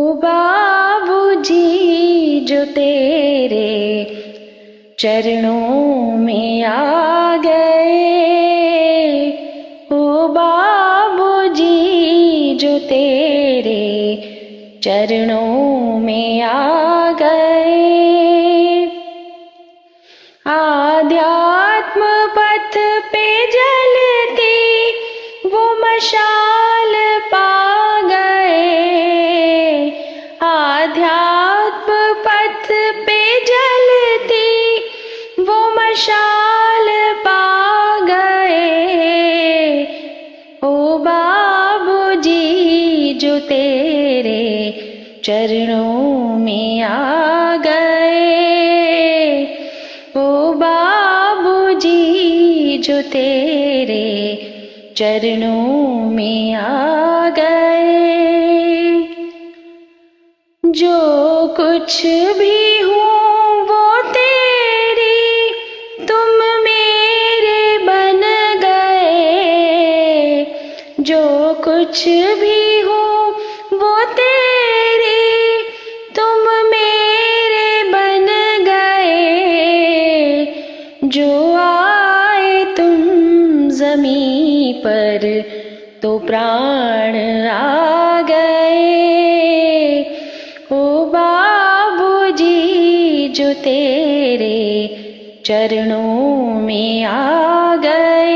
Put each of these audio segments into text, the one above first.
बाबूजी जो तेरे चरणों में आ गए, ओ बाबूजी जो तेरे चरणों में आ गए। आध्यात्म पथ पे जलती वो मशाल पा गए, आध्यात्म पथ पे जलती वो मशाल पा गए, ओ बाबूजी जो तेरे चरणों में आ गए, ओ बाबूजी जो तेरे चरणों में आ गए। जो कुछ भी हूँ वो तेरी तुम मेरे बन गए, जो कुछ भी हूँ वो तेरी तुम मेरे बन गए, जो आए तुम ज़मीं पर तो प्राण आ गए, ओ बाबूजी जो तेरे चरणों में आ गए।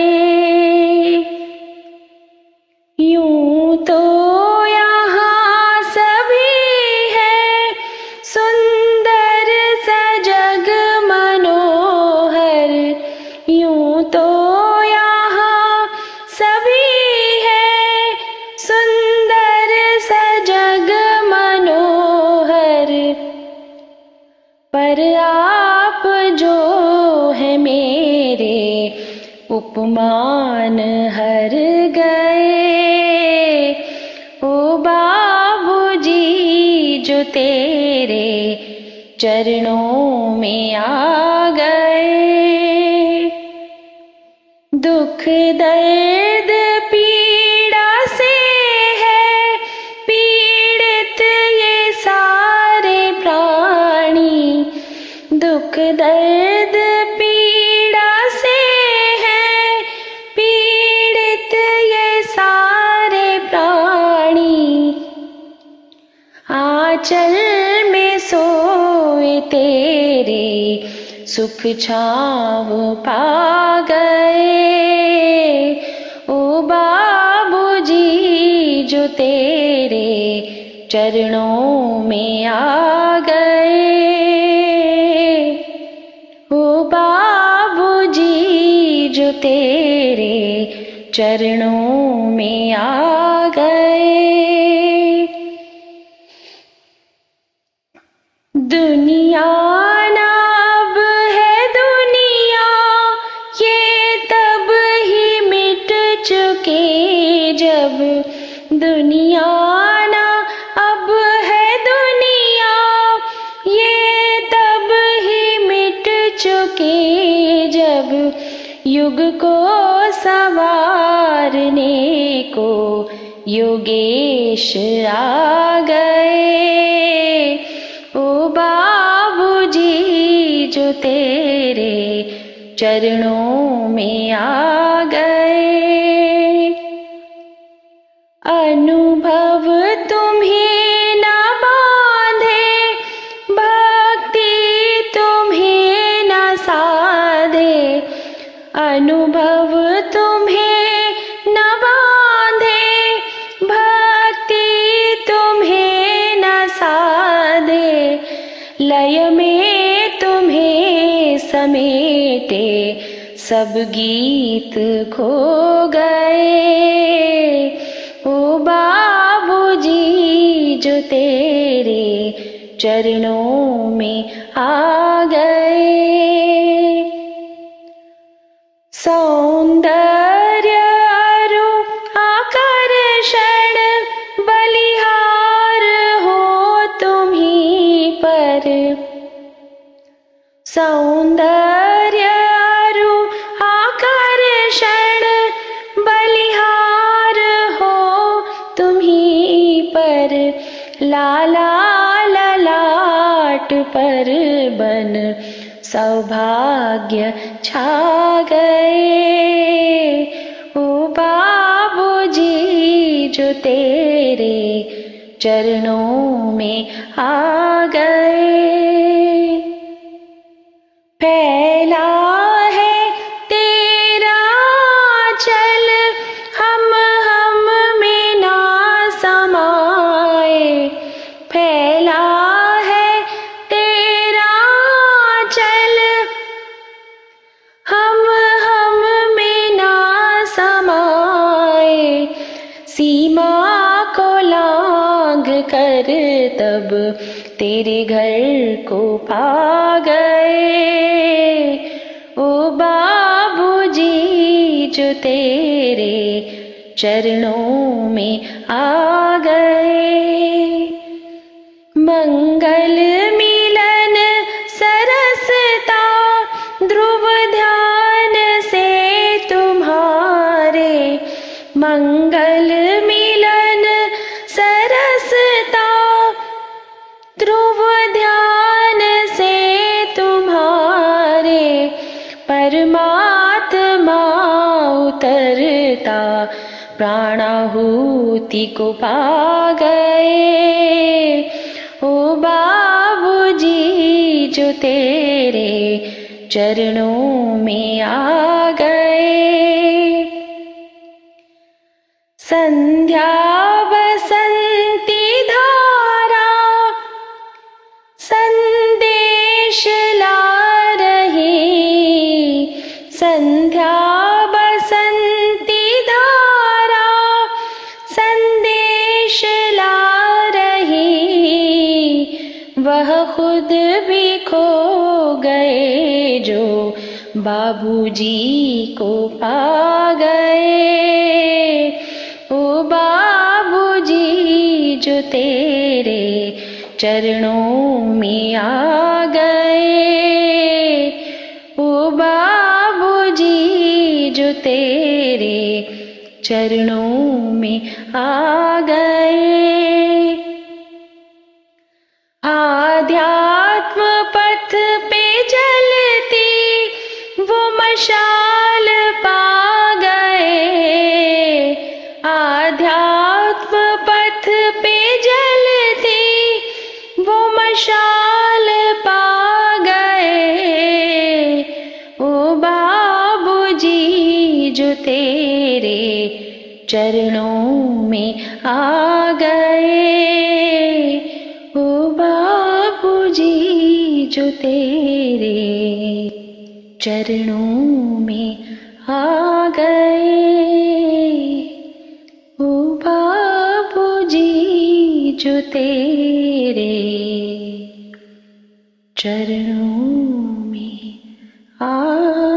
यूं तो यहाँ सभी है सुंदर सा जग मनोहर, यूं तो यहाँ सभी है सुंदर सा जग मनोहर, पर आप जो है मेरे उपमान हर गए, ओ बाबूजी जो तेरे चरणों में आ गए। दुख दर्द पीड़ा से है पीड़ित ये सारे प्राणी, दुख दर्द पीड़ा से है पीड़ित ये सारे प्राणी, आंचल में सोए तेरे सुख छाँव पा गए, ओ बाबूजी जो तेरे चरणों में आ गए, ओ बाबूजी जो तेरे चरणों में आ गए। दुनिया ना अब है दुनिया, ये तब ही मिट चुके जब, दुनिया ना अब है दुनिया, ये तब ही मिट चुके जब, युग को संवारने को योगेश आ गए, ओ बाबूजी जो तेरे चरणों में आ गए। अनुभव तुम्हें ना बांधे, भक्ति तुम्हें ना साधे, अनुभव तुम्हें न बांधे, भक्ति तुम्हें न साधे, लय में तुम्हें समेटे सब गीत खो गए, ओ बाबूजी जो तेरे चरणों में आ गए। सौंदर्य रूप आकर्षण बलिहार हो तुम्हीं पर, सौंदर्य रूप आकर्षण बलिहार हो तुम्हीं पर, लाला ललाट पर बन सौभाग्य छा गए। ओ बाबूजी जो तेरे चरणों में आ गए। फैला है तेरा चल हम में ना समाए। फैला है तेरा चल हम में ना समाए। सीमा को लांघ कर तब तेरे घर को पा गए। ओ बाबूजी जो तेरे चरणों में आ गए। मंगल मिलन सरसता ध्रुव ध्यान से तुम्हारे। मंगल मिलन सरसता ध्रुव ध्यान से तुम्हारे। परमात्मा उतरता प्राणाहुति को पा गए। ओ बाबूजी जो तेरे चरणों में आ गए। संध्या बसंती धारा संदेश ला रही। संध्या बसंती धारा संदेश ला रही। वह खुद भी खो गए जो बाबूजी को पा गए। ओ बाबूजी जो तेरे चरणों में आ गए। ओ बाबूजी जो तेरे चरणों में आ गए। आध्यात्म पथ पे जलती वो मशाल पा गए। आध्यात्म पथ पे जलती वो मशाल पा गए। ओ बाबूजी जो तेरे चरणों में आ गए। ओ बाबूजी जो तेरे चरणों में आ गए। ओ बाबूजी जो तेरे चरणों में आ